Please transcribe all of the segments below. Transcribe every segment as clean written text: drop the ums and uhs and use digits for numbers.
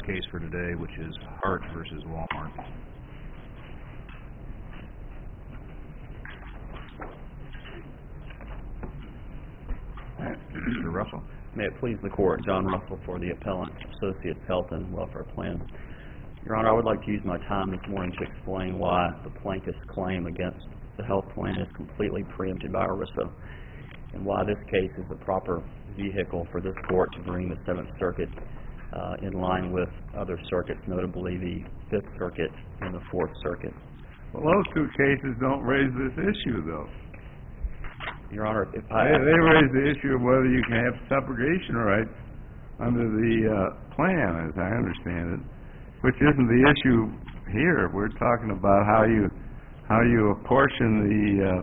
case for today, which is Hart versus Walmart. Mr. Russell. May it please the Court, John Russell for the appellant, Associates Health and Welfare Plan. Your Honor, I would like to use my time this morning to explain why the plaintiff's claim against the health plan is completely preempted by ERISA, and why this case is the proper vehicle for this Court to bring the Seventh Circuit in line with other circuits, notably the Fifth Circuit and the Fourth Circuit. Well, those two cases don't raise this issue, though. Your Honor, if they raise the issue of whether you can have subrogation rights under the plan, as I understand it, which isn't the issue here. We're talking about how you apportion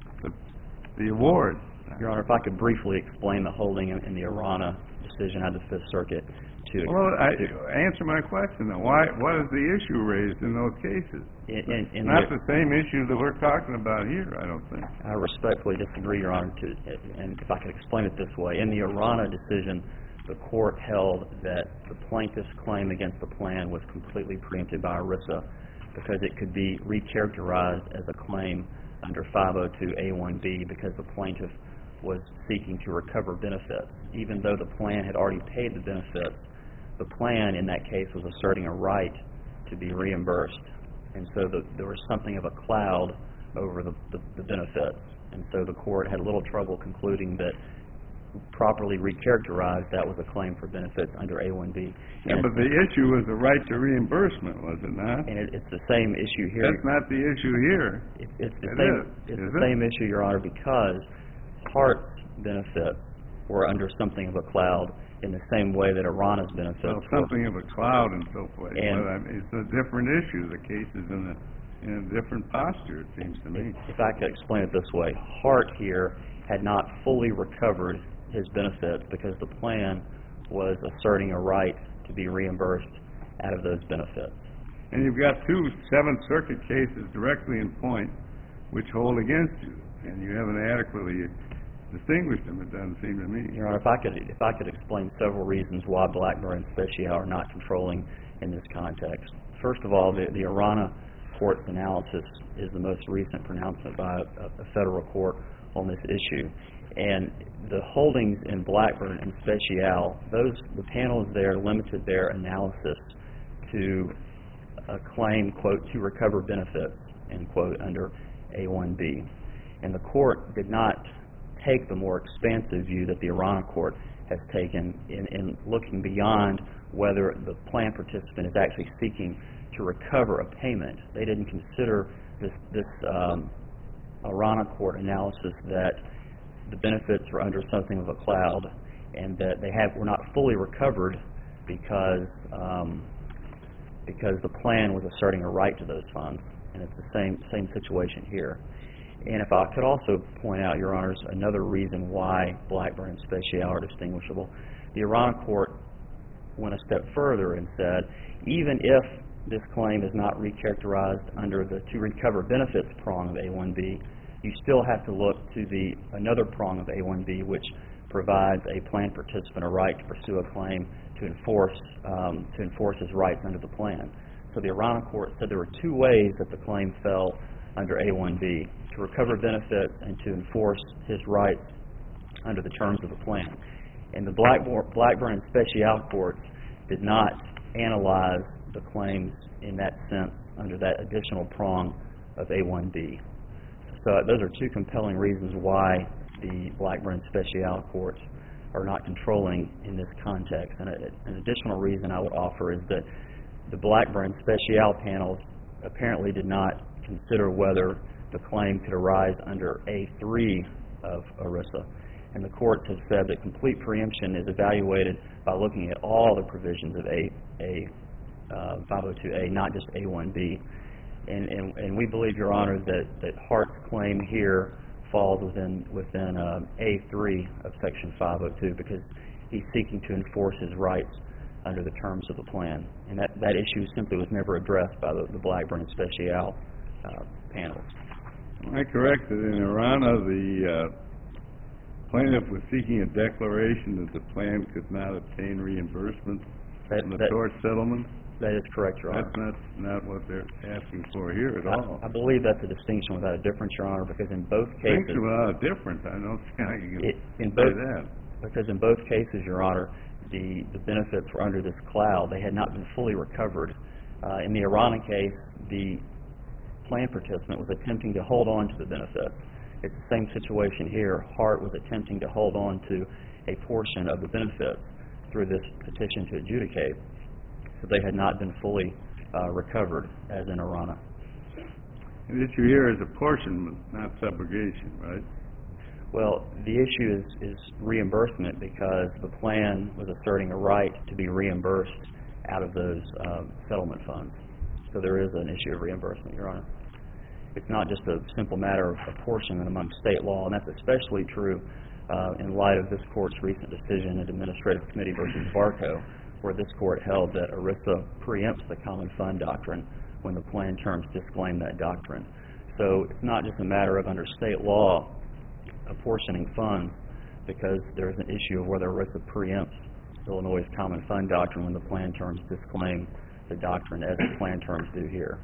the award. Your Honor, if I could briefly explain the holding in the Arana decision out of the Fifth Circuit to... Well, answer my question, though. What is the issue raised in those cases? Not the same issue that we're talking about here, I don't think. I respectfully disagree, Your Honor, and if I could explain it this way. In the Arana decision, the Court held that the plaintiff's claim against the plan was completely preempted by ERISA because it could be recharacterized as a claim under 502A1B because the plaintiff was seeking to recover benefits. Even though the plan had already paid the benefits, the plan in that case was asserting a right to be reimbursed. And so there was something of a cloud over the benefits. And so the Court had a little trouble concluding that properly recharacterized that was a claim for benefits under A1B. Yeah, but the issue was the right to reimbursement, was it not? And it's the same issue here. That's not the issue here. It's the same issue, Your Honor, because Hart's benefits were under something of a cloud in the same way that Arana's benefits were. Something of a cloud and so forth. It's a different issue. The case is in a different posture, it seems to me. If I could explain it this way, Hart here had not fully recovered his benefits because the plan was asserting a right to be reimbursed out of those benefits. And you've got two Seventh Circuit cases directly in point which hold against you, and you haven't adequately distinguished them, it doesn't seem to me. Your Honor, if I could explain several reasons why Blackburn and Speciale are not controlling in this context. First of all, the Arana Court's analysis is the most recent pronouncement by a federal court on this issue. And the holdings in Blackburn and Speciale, the panels there limited their analysis to a claim, quote, to recover benefits, end quote, under A1B. And the court did not take the more expansive view that the Arana Court has taken in looking beyond whether the plan participant is actually seeking to recover a payment. They didn't consider this Arana Court analysis that the benefits were under something of a cloud and that they were not fully recovered because the plan was asserting a right to those funds. And it's the same situation here. And if I could also point out, Your Honors, another reason why Blackburn and Speciale are distinguishable, the Arana Court went a step further and said, even if this claim is not recharacterized under the to recover benefits prong of A1B, you still have to look to another prong of A1B, which provides a plan participant a right to pursue a claim to enforce his rights under the plan. So the Arana Court said there were two ways that the claim fell under A1B, to recover benefits and to enforce his rights under the terms of the plan. And the Blackburn and Speciale courts did not analyze the claims in that sense under that additional prong of A1B. So those are two compelling reasons why the Blackburn and Speciale courts are not controlling in this context. And an additional reason I would offer is that the Blackburn and Speciale panels apparently did not consider whether the claim could arise under A3 of ERISA. And the courts have said that complete preemption is evaluated by looking at all the provisions of 502A, not just A1B. And we believe, Your Honor, that Hart's claim here falls within A3 of Section 502 because he's seeking to enforce his rights under the terms of the plan. And that issue simply was never addressed by the Blackburn and Speciale panels. I correct that in Arana, the plaintiff was seeking a declaration that the plan could not obtain reimbursement on the tort settlement? That is correct, Your Honor. That's not what they're asking for here at all. I believe that's a distinction without a difference, Your Honor, because in both cases... Distinction without a difference? I don't see how you can say that. Because in both cases, Your Honor, the benefits were under this cloud. They had not been fully recovered. In the Arana case, the plan participant was attempting to hold on to the benefits. It's the same situation here. Hart was attempting to hold on to a portion of the benefits through this petition to adjudicate. So they had not been fully recovered, as in Arana. The issue here is apportionment, not subrogation, right? Well, the issue is reimbursement because the plan was asserting a right to be reimbursed out of those settlement funds. So there is an issue of reimbursement, Your Honor. It's not just a simple matter of apportionment among state law, and that's especially true in light of this Court's recent decision in Administrative Committee versus Varco, where this Court held that ERISA preempts the common fund doctrine when the plan terms disclaim that doctrine. So it's not just a matter of under state law apportioning funds, because there's an issue of whether ERISA preempts Illinois' common fund doctrine when the plan terms disclaim the doctrine as the plan terms do here.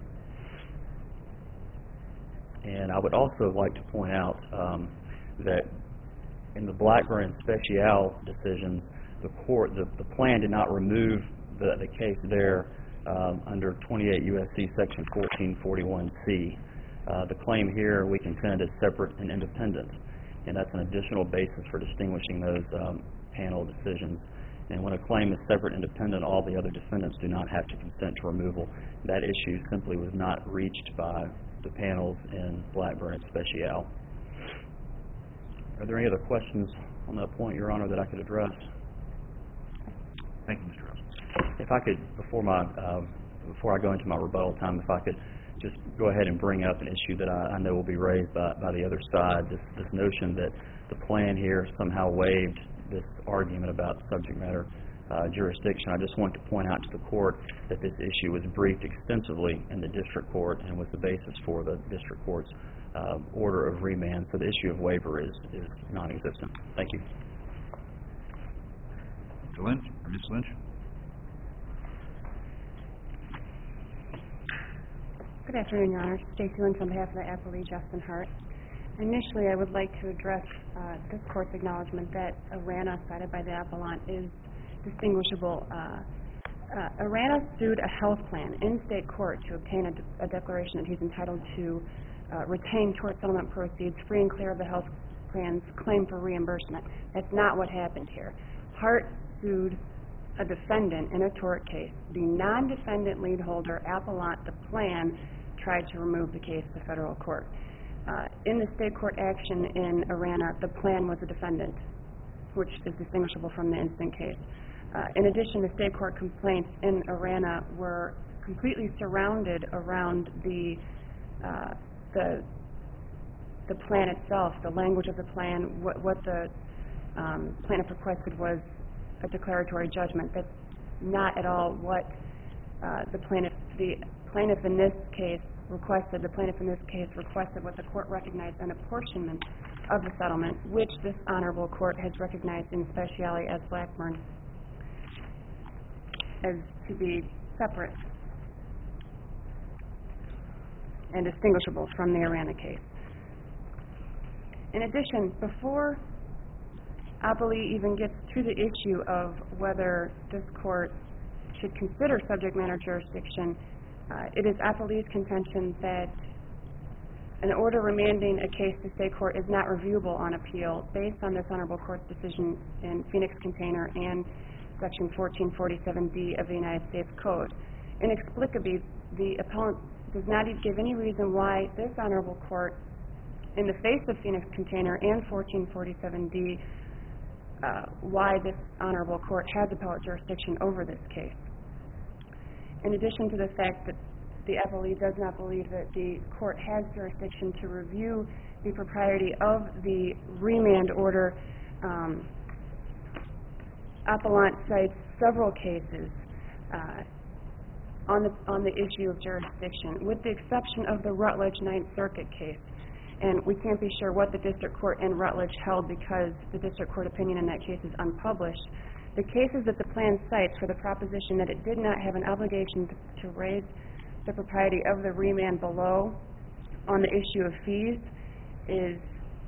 And I would also like to point out that in the Blackburn Special decision, the plan did not remove the case there under 28 U.S.C. Section 1441C. The claim here we contend is separate and independent, and that's an additional basis for distinguishing those panel decisions. And when a claim is separate and independent, all the other defendants do not have to consent to removal. That issue simply was not reached by the panels in Blackburn and Special. Are there any other questions on that point, Your Honor, that I could address? Thank you, Mr. Ross. If I could, before I go into my rebuttal time, if I could just go ahead and bring up an issue that I know will be raised by the other side, this notion that the plan here somehow waived this argument about subject matter jurisdiction. I just want to point out to the Court that this issue was briefed extensively in the District Court and was the basis for the District Court's order of remand. So the issue of waiver is non-existent. Thank you. Mr. Lynch, or Ms. Lynch? Good afternoon, Your Honor. Stacey Lynch on behalf of the appellee, Justin Hart. Initially, I would like to address this Court's acknowledgement that Arana, cited by the appellant, is distinguishable. Arana sued a health plan in state court to obtain a declaration that he's entitled to retain tort settlement proceeds free and clear of the health plan's claim for reimbursement. That's not what happened here. Hart sued a defendant in a tort case. The non-defendant lead holder, appellant, the plan, tried to remove the case to federal court. In the state court action in Arana, the plan was a defendant, which is distinguishable from the instant case. In addition, the state court complaints in Arana were completely surrounded around the plan itself, the language of the plan. What the plaintiff requested was a declaratory judgment. That's not at all what the plaintiff in this case requested. The plaintiff in this case requested what the court recognized an apportionment of the settlement, which this honorable court has recognized in speciality as Blackburn as to be separate and distinguishable from the Arana case. In addition, before appellee even gets to the issue of whether this court should consider subject matter jurisdiction, it is appellee's contention that an order remanding a case to state court is not reviewable on appeal based on this honorable court's decision in Phoenix Container and Section 1447D of the United States Code. Inexplicably, the appellant does not give any reason why this honorable court, in the face of Phoenix Container and 1447D, why this honorable court has appellate jurisdiction over this case. In addition to the fact that the appellee does not believe that the court has jurisdiction to review the propriety of the remand order, appellant cites several cases on the issue of jurisdiction, with the exception of the Rutledge Ninth Circuit case. And we can't be sure what the district court in Rutledge held because the district court opinion in that case is unpublished. The cases that the plan cites for the proposition that it did not have an obligation to raise the propriety of the remand below on the issue of fees is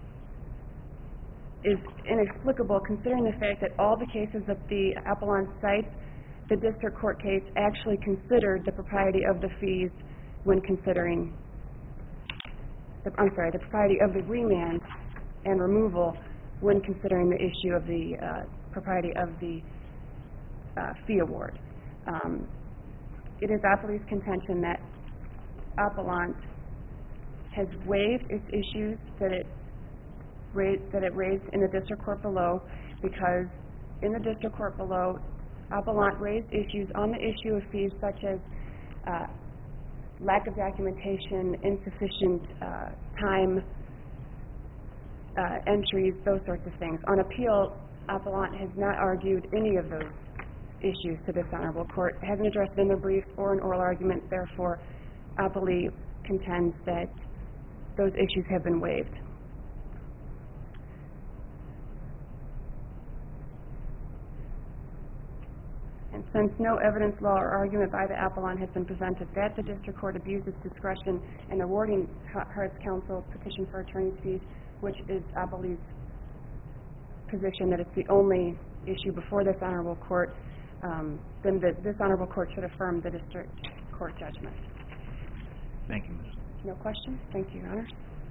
inexplicable, considering the fact that all the cases that the appellant cites, the district court case actually considered the propriety of the fees when considering, the propriety of the remand and removal when considering the issue of the propriety of the fee award. It is appellee's contention that appellant has waived its issues that it raised in the district court below, because in the district court below, appellant raised issues on the issue of fees such as lack of documentation, insufficient time entries, those sorts of things. On appeal, appellant has not argued any of those issues to this honorable court, hasn't addressed it in the brief or an oral argument. Therefore, appellee contends that those issues have been waived. And since no evidence, law, or argument by the appellant has been presented that the district court abused its discretion in awarding Hearts Counsel petition for attorney's fees, which is appellee's position that it's the only issue before this honorable court, then this honorable court should affirm the district court judgment. Thank you, Ms. No questions? Thank you, Your Honor.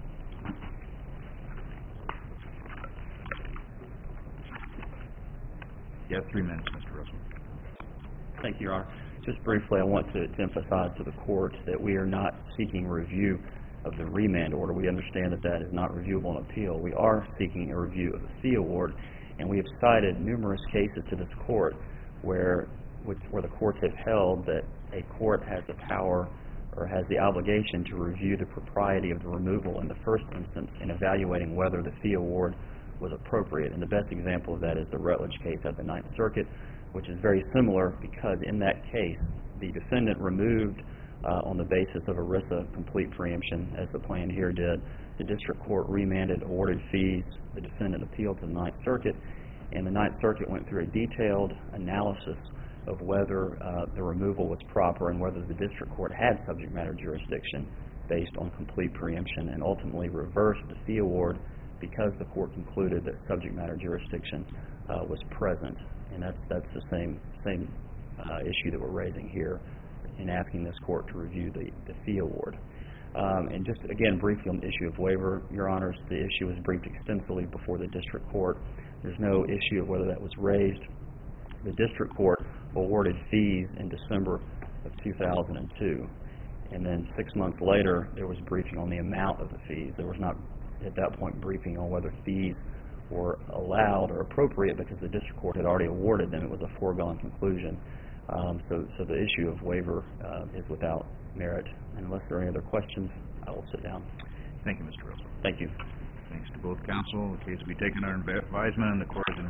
You have 3 minutes, Mr. Russell. Thank you, Your Honor. Just briefly, I want to emphasize to the court that we are not seeking review of the remand order. We understand that that is not reviewable on appeal. We are seeking a review of the fee award, and we have cited numerous cases to this court where the courts have held that a court has the power or has the obligation to review the propriety of the removal in the first instance in evaluating whether the fee award was appropriate. And the best example of that is the Rutledge case at the Ninth Circuit, which is very similar because in that case, the defendant removed on the basis of ERISA complete preemption, as the plan here did. The district court remanded, awarded fees. The defendant appealed to the Ninth Circuit, and the Ninth Circuit went through a detailed analysis of whether the removal was proper and whether the district court had subject matter jurisdiction based on complete preemption, and ultimately reversed the fee award because the court concluded that subject matter jurisdiction was present. And that's the same issue that we're raising here in asking this court to review the fee award. And just again briefly on the issue of waiver, Your Honors, the issue was briefed extensively before the district court. There's no issue of whether that was raised. The district court awarded fees in December of 2002, and then 6 months later there was briefing on the amount of the fees. There was not at that point briefing on whether fees were allowed or appropriate because the district court had already awarded them. It was a foregone conclusion. So the issue of waiver is without merit. And unless there are any other questions, I will sit down. Thank you, Mr. Russell. Thank you. Thanks to both counsel. The case will be taken under advisement and the court is in